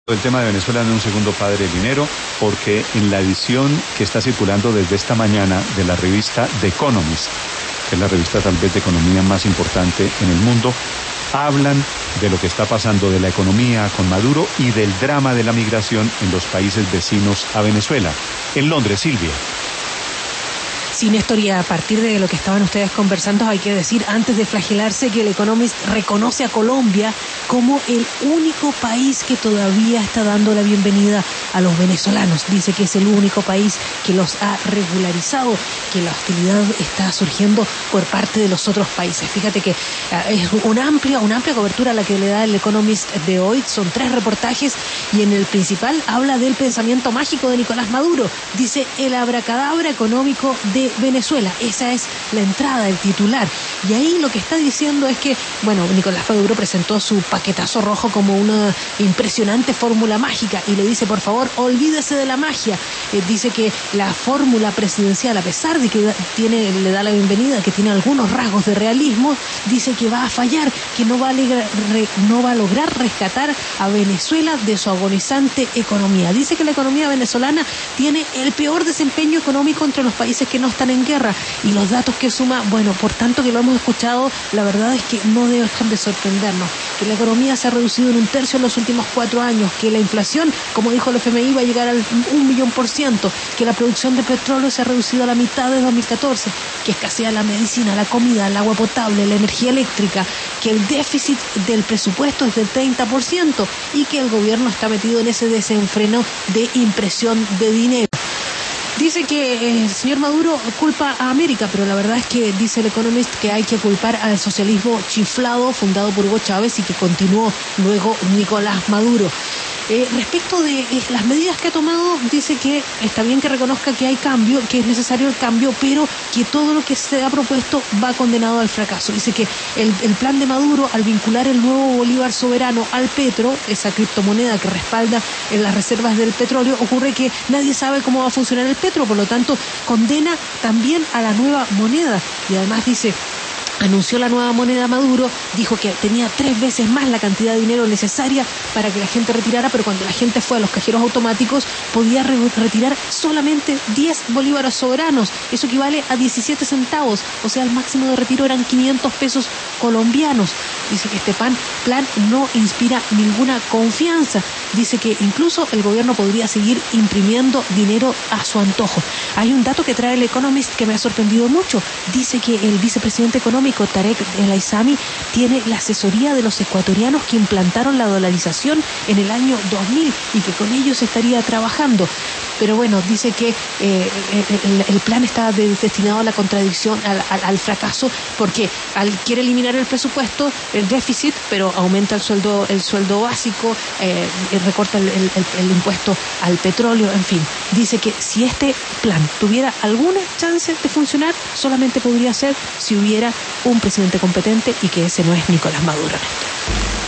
El tema de Venezuela en un segundo, padre Linero, porque en la edición que está circulando desde esta mañana de la revista The Economist, que es la revista tal vez de economía más importante en el mundo, hablan de lo que está pasando de la economía con Maduro y del drama de la migración en los países vecinos a Venezuela. En Londres, Silvia. Sí, Néstor, y a partir de lo que estaban ustedes conversando, hay que decir, antes de flagelarse, que el Economist reconoce a Colombia como el único país que todavía está dando la bienvenida a los venezolanos. Dice que es el único país que los ha regularizado, que la hostilidad está surgiendo por parte de los otros países. Fíjate que es una amplia cobertura la que le da el Economist de hoy. Son 3 reportajes y en el principal habla del pensamiento mágico de Nicolás Maduro. Dice el abracadabra económico de Venezuela. Esa es la entrada, el titular. Y ahí lo que está diciendo es que, bueno, Nicolás Maduro presentó su paquetazo rojo como una impresionante fórmula mágica y le dice, por favor, olvídese de la magia. Dice que la fórmula presidencial, a pesar de que le da la bienvenida, que tiene algunos rasgos de realismo, dice que va a fallar, que no va a lograr rescatar a Venezuela de su agonizante economía. Dice que la economía venezolana tiene el peor desempeño económico entre los países que no están en guerra, y los datos que suma, bueno, por tanto que lo hemos escuchado, la verdad es que no dejan de sorprendernos, que la economía se ha reducido en 1/3 en los últimos 4 años, que la inflación, como dijo el FMI, va a llegar al 1.000.000%, que la producción de petróleo se ha reducido a la mitad de 2014, que escasea la medicina, la comida, el agua potable, la energía eléctrica, que el déficit del presupuesto es del 30% y que el gobierno está metido en ese desenfreno de impresión de dinero. Dice que el señor Maduro culpa a América, pero la verdad es que dice el Economist que hay que culpar al socialismo chiflado fundado por Hugo Chávez y que continuó luego Nicolás Maduro. Respecto de las medidas que ha tomado, dice que está bien que reconozca que hay cambio, que es necesario el cambio, pero que todo lo que se ha propuesto va condenado al fracaso. Dice que el plan de Maduro, al vincular el nuevo bolívar soberano al petro, esa criptomoneda que respalda en las reservas del petróleo, ocurre que nadie sabe cómo va a funcionar el petro, por lo tanto condena también a la nueva moneda. Y además dice, anunció la nueva moneda Maduro, dijo que tenía 3 veces más la cantidad de dinero necesaria para que la gente retirara, pero cuando la gente fue a los cajeros automáticos podía retirar solamente 10 bolívares soberanos. Eso equivale a 17 centavos, o sea, el máximo de retiro eran 500 pesos colombianos. Dice que este plan no inspira ninguna confianza. Dice que incluso el gobierno podría seguir imprimiendo dinero a su antojo. Hay un dato que trae el Economist que me ha sorprendido mucho. Dice que el vicepresidente económico Tarek El Aissami tiene la asesoría de los ecuatorianos que implantaron la dolarización en el año 2000 y que con ellos estaría trabajando. Pero bueno, dice que el plan está destinado a la contradicción, al fracaso, porque quiere eliminar el presupuesto, el déficit, pero aumenta el sueldo básico, recorta el impuesto al petróleo, en fin. Dice que si este plan tuviera alguna chance de funcionar, solamente podría ser si hubiera un presidente competente y que ese no es Nicolás Maduro.